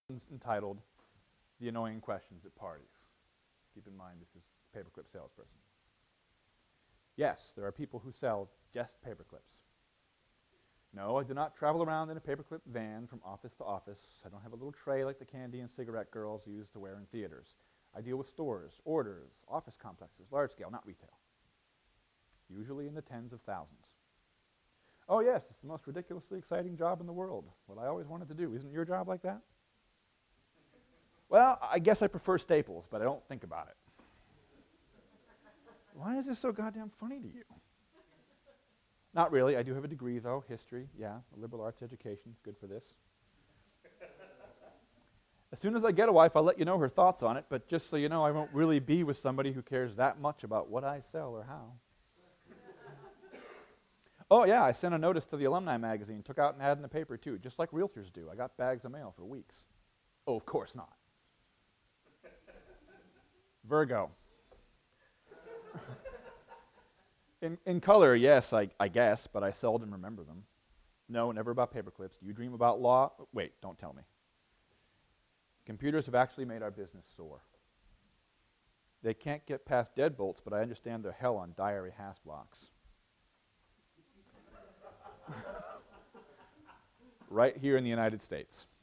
entitled The Annoying Questions at Parties. Keep in mind this is a paperclip salesperson. Yes, there are people who sell just paperclips. No, I do not travel around in a paperclip van from office to office. I don't have a little tray like the candy and cigarette girls used to wear in theaters. I deal with stores, orders, office complexes, large scale, not retail. Usually in the tens of thousands. Oh yes, it's the most ridiculously exciting job in the world. What I always wanted to do. Isn't your job like that? Well, I guess I prefer Staples, but I don't think about it. Why is this so goddamn funny to you? Not really. I do have a degree, though. History, yeah. A liberal arts education is good for this. As soon as I get a wife, I'll let you know her thoughts on it, but just so you know, I won't really be with somebody who cares that much about what I sell or how. Oh, yeah, I sent a notice to the alumni magazine, took out an ad in the paper, too, just like realtors do. I got bags of mail for weeks. Oh, of course not. Virgo. In color, yes, I guess, but I seldom remember them. No, never about paperclips. Do you dream about law? Wait, don't tell me. Computers have actually made our business soar. They can't get past deadbolts, but I understand they're hell on diary hash blocks. Right here in the United States.